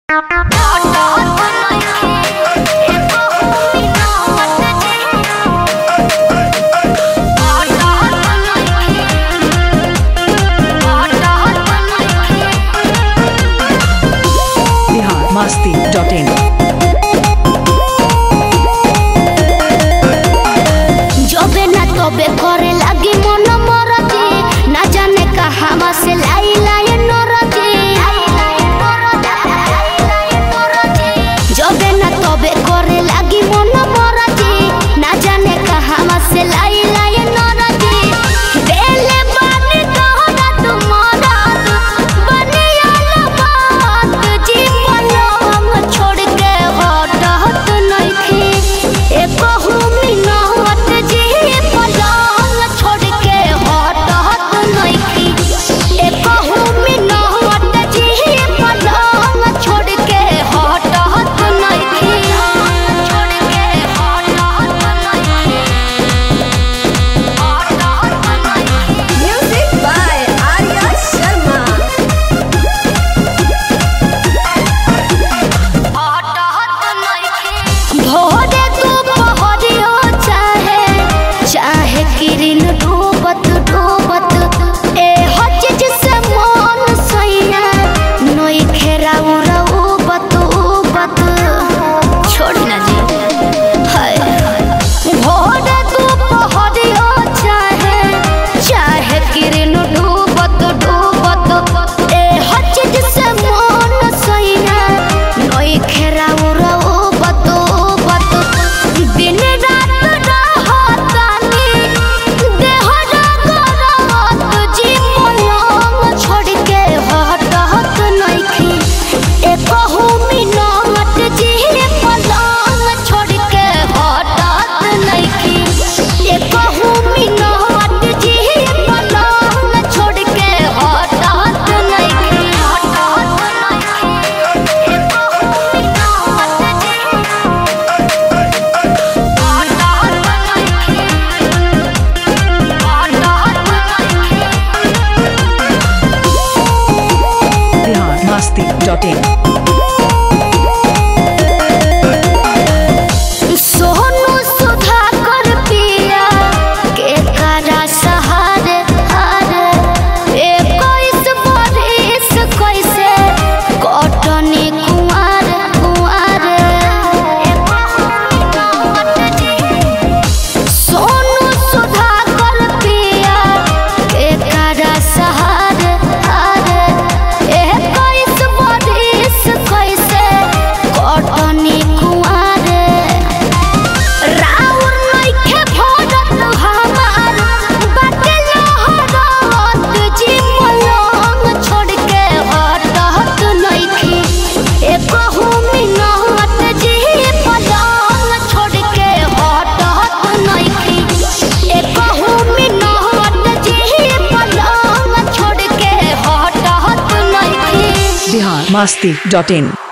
biharmasti.in जबे ना तबे करे लगी मन मरती ना जाने कहां से लाई लाई नरती जबे ना तबे करे लगी मन मरती ना जाने कहां से लाई लाई नरती देले बानी तोहरा तुम्हारा बनियाला बात जीवन हम छोड़ के हटत नइखी एक हुमी ना biharmasti.in biharmasti.in